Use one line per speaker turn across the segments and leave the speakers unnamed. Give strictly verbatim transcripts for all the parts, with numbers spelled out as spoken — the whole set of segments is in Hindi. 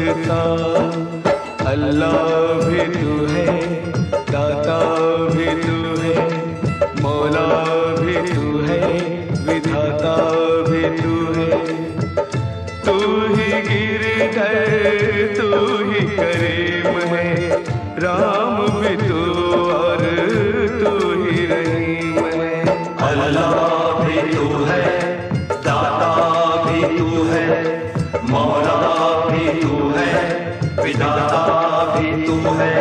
रास्ता। अल्लाह भी तू है, दाता भी तू है, मौला भी तू है, विधाता भी तू है। तू ही गिरधर तू ही करीम है, राम भी तू और तू ही रहीम है।
अल्लाह भी तू है, दाता भी तू है, मौला भी तू है, विधाता भी तू है।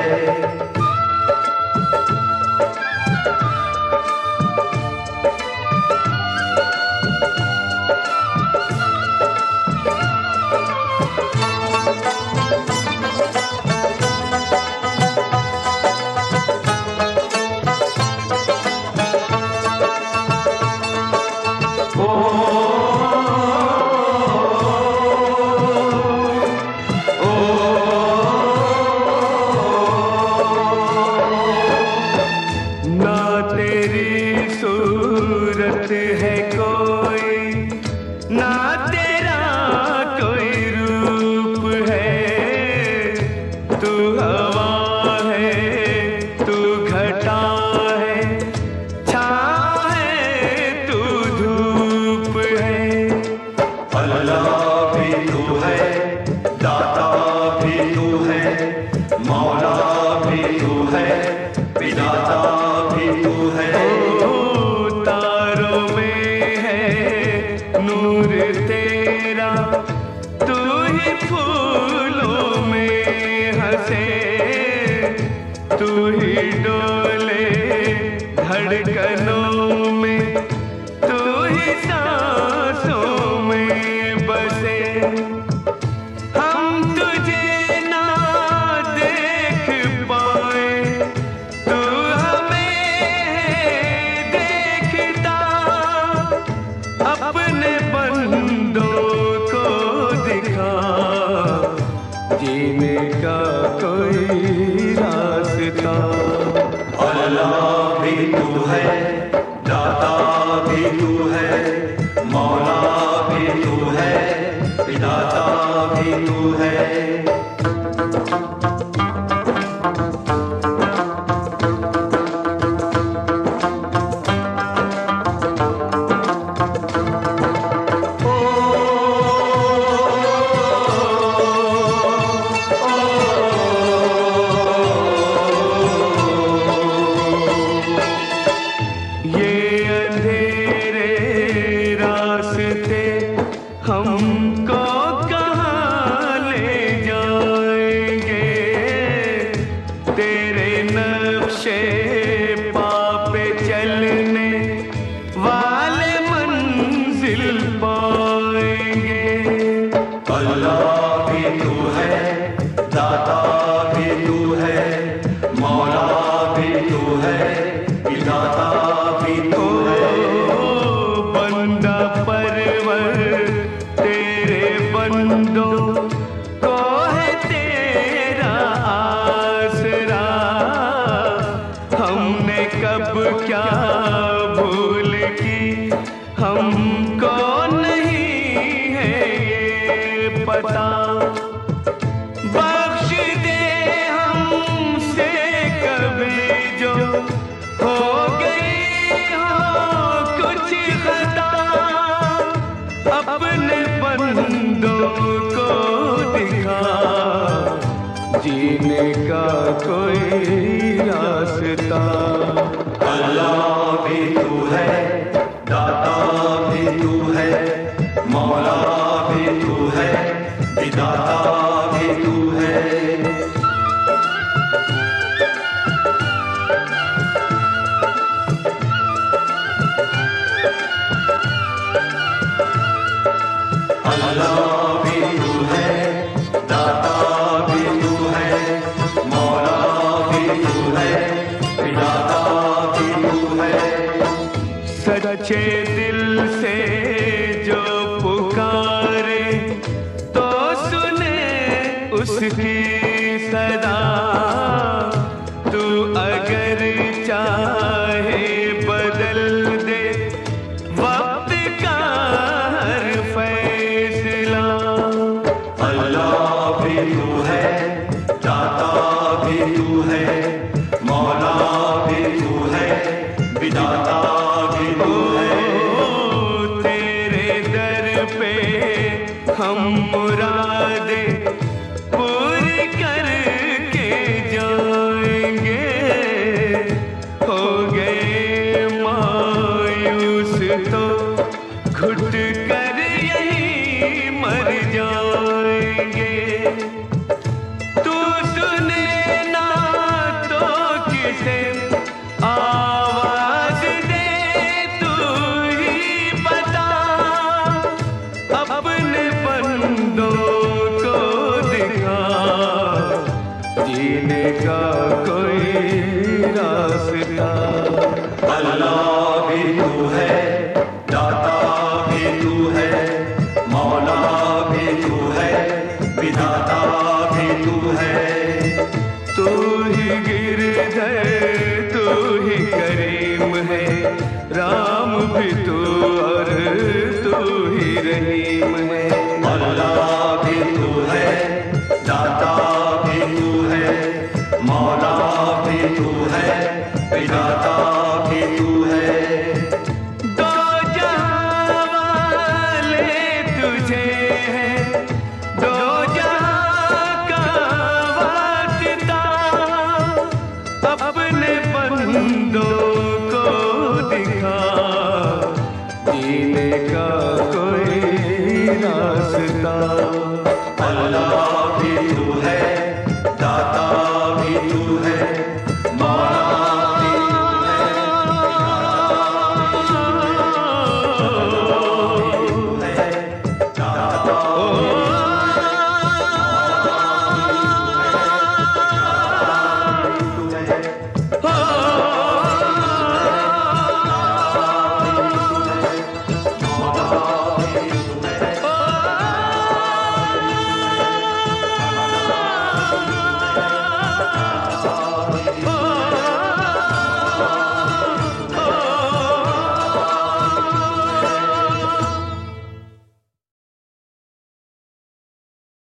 सूरत है कोई ना तेरा कोई रूप है, तू हवा है तू घटा है, छाँव है तू धूप है।
अल्लाह भी तू है, दाता भी तू है, मौला भी तू है, विधाता भी तू है।
नूर तेरा तू ही फूलों में हंसे, तू ही डोले धड़कनों में, तू ही सांसों में बसे। हम तुझे ना देख पाए तू हमें देखता, अपने बंदों को दिखा जीने का कोई रास्ता।
अल्लाह भी तू है, दाता भी तू है, मौला भी तू है, विधाता भी तू है।
हमको कहाँ ले जाएंगे, तेरे नक्शे पापे चलने वाले मंजिल पाएंगे।
अल्लाह भी तू है, दाता भी तू है, मौला भी तू है, विधाता भी तू है।
बंदा परवर बंदों को है तेरा आसरा, हमने कब क्या भूल की हमको नहीं है ये पता। बख्श दे हमसे कभी जो हो गई हो कुछ खता, अपने बंदों को दिखा जीने का कोई रास्ता।
अल्लाह भी तू है, दाता भी तू है, मौला भी तू है, विधाता भी तू है। अल्लाह भी तू है, दाता भी तू है, मौला भी तू है, विधाता भी तू है।
सच्चे दिल से जो पुकारे तो सुने उसकी सदा, तू अगर चाहे बदल दे वक्त का हर फैसला।
अल्लाह भी तू
हम मुरादें पूरी करके जाएंगे। हो गए मायूस तो घुट कर यही मर जाएंगे। तू सुने ना तो किसे आवाज दे, तू ही बता अपने बंदों को दिखा जीने का कोई रास्ता।
अल्लाह भी तू है,